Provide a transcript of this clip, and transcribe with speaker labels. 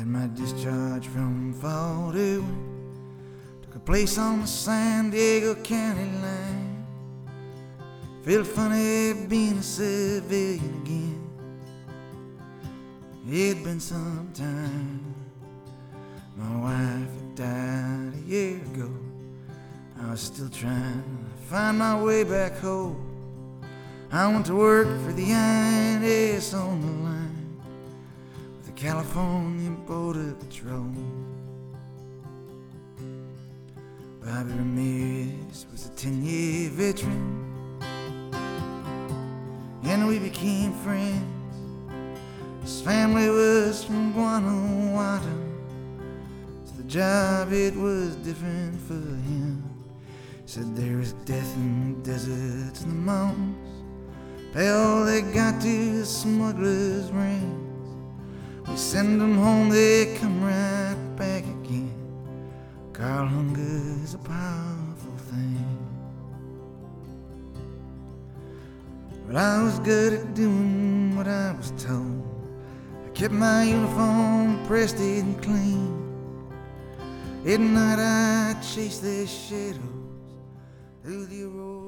Speaker 1: Had my discharge from Fort Irwin, took a place on the San Diego County line. Felt funny being a civilian again. It'd been some time. My wife had died a year ago. I was still trying to find my way back home. I went to work for the INS on the line with the California Border Patrol. Bobby Ramirez was a 10-year veteran, and we became friends. His family was from Guanajuato, so the job, it was different for him. Said there is death in the deserts and the mountains, pay all they got to the smugglers' rings. We send them home, they come right back again. Carl, hunger is a powerful thing. But I was good at doing what I was told. I kept my uniform pressed and clean. At night I chased their shadows through the road.